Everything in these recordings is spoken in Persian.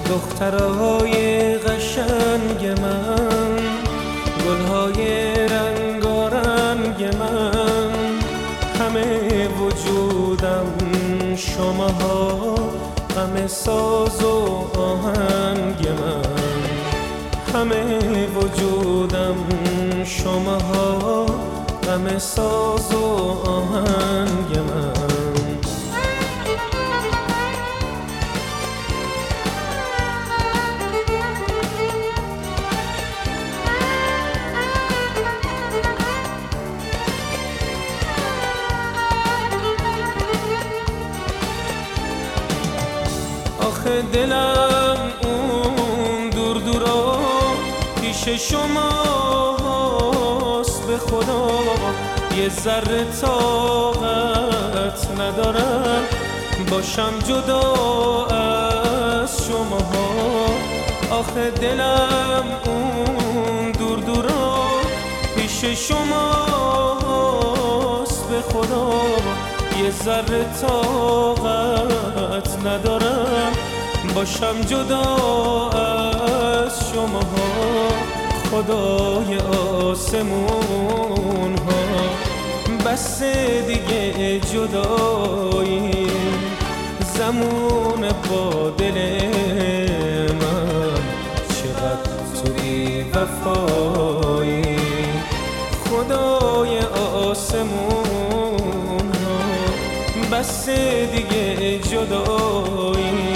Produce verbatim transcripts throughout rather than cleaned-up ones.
دخترهای قشنگ من، گلهای رنگارنگ من، همه وجودم شماها، غم ساز و آهنگ من، همه وجودم شماها، غم ساز و آهنگ من. آخه دلم اون دور دورا پیش شماست، به خدا یه ذره طاقت ندارم باشم جدا از شماها. آخه دلم اون دور دورا پیش شماست، به خدا یه ذره طاقت ندارم باشم جدا از شماها. خدای آسمون ها بس دیگه جدایی، زمون با دل من چقدر تو بی وفایی. خدای آسمون ها بس دیگه جدایی،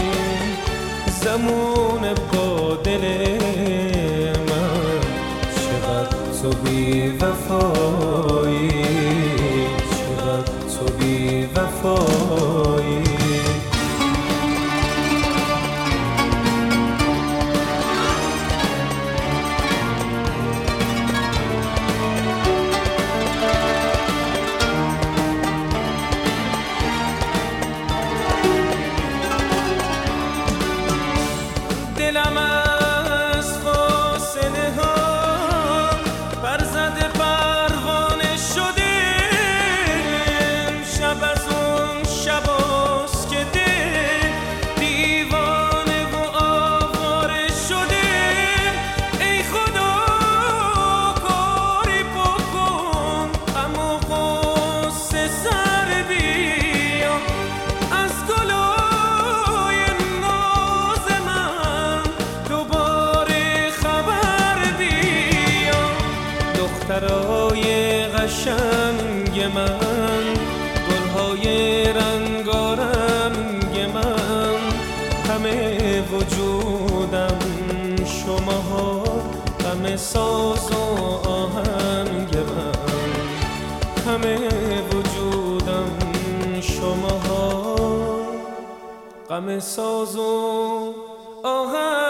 زمون با دل من چقدر تو بی وفایی، چقدر تو بی وفایی. دلم از فاصله ها برزده پروانه شده، شب از اون شباست که دل دیوانه و آواره شده. ای خدا کاری بکن، اما قصه سر بیا از گلای ناز من، دوباره خبر بیا. دخترای قشنگ من، گلهای رنگارنگ من، همه وجودم شماها، غم ساز و آهنگ من، همه وجودم شماها، غم ساز و آهنگ